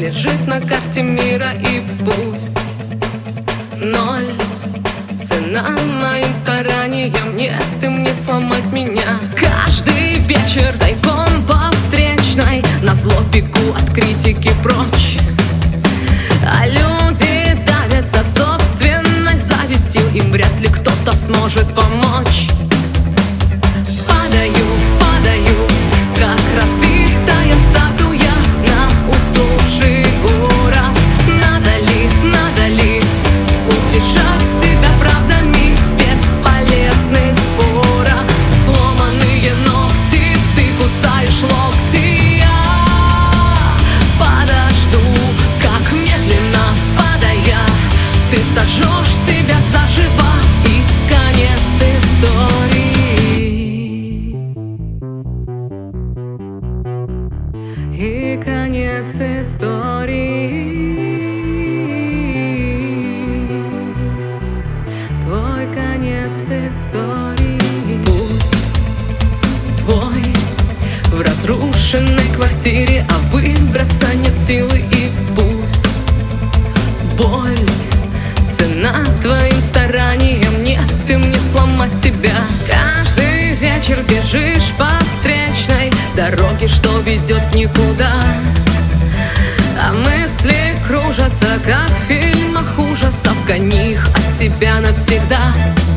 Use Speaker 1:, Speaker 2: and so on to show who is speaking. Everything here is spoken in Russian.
Speaker 1: лежит на карте мира, и пусть ноль цена моим стараниям. Нет, им не сломать меня. Каждый вечер тайком по встречной назло бегу от критики прочь, а люди давятся собственной завистью, им вряд ли кто-то сможет помочь. Падаю, падаю, как разбитая статуя на уснувший город. Надо ли утешать себя правдами в бесполезных спорах? Сломанные ногти, ты кусаешь локти, я подожду, как медленно падая, ты сожжешь себя заживо, и конец истории. И конец истории. Твой конец истории. Путь твой в разрушенной квартире, а выбраться нет силы, и пусть боль цена твоим стараниям. Нет, им не сломать тебя. Каждый вечер бежишь по встречной дороге, что ведет в никуда, а мысли кружатся, как в фильмах ужасов. Гони их от себя навсегда.